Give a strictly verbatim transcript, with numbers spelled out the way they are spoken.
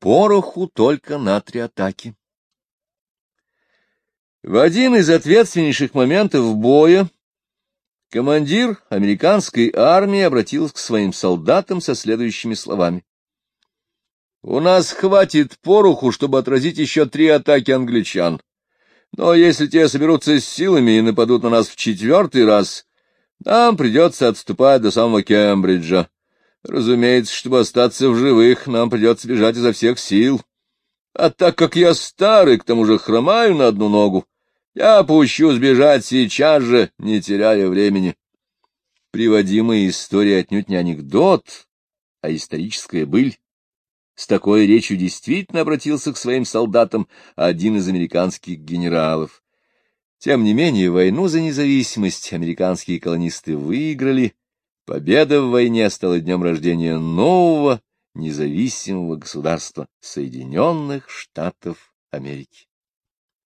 пороху только на три атаки. В один из ответственнейших моментов боя командир американской армии обратился к своим солдатам со следующими словами. «У нас хватит пороху, чтобы отразить еще три атаки англичан. Но если те соберутся с силами и нападут на нас в четвертый раз, нам придется отступать до самого Кембриджа. Разумеется, чтобы остаться в живых, нам придется бежать изо всех сил. А так как я старый, к тому же хромаю на одну ногу, я пущу сбежать сейчас же, не теряя времени». Приводимая история отнюдь не анекдот, а историческая быль. С такой речью действительно обратился к своим солдатам один из американских генералов. Тем не менее, войну за независимость американские колонисты выиграли. Победа в войне стала днем рождения нового независимого государства — Соединенных Штатов Америки.